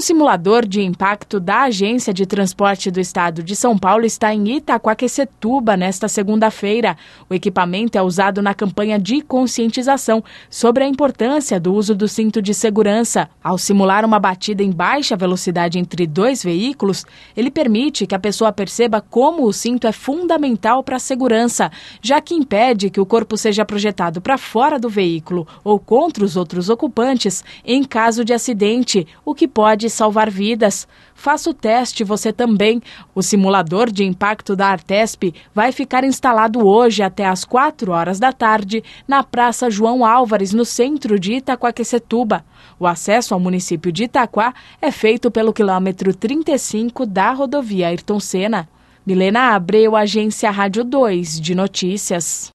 O simulador de impacto da Agência de Transporte do Estado de São Paulo está em Itaquaquecetuba nesta segunda-feira. O equipamento é usado na campanha de conscientização sobre a importância do uso do cinto de segurança. Ao simular uma batida em baixa velocidade entre dois veículos, ele permite que a pessoa perceba como o cinto é fundamental para a segurança, já que impede que o corpo seja projetado para fora do veículo ou contra os outros ocupantes em caso de acidente, o que pode salvar vidas. Faça o teste você também. O simulador de impacto da Artesp vai ficar instalado hoje até às 4 horas da tarde na Praça João Álvares, no centro de Itaquaquecetuba. O acesso ao município de Itaquá é feito pelo quilômetro 35 da rodovia Ayrton Senna. Milena Abreu, Agência Rádio 2 de Notícias.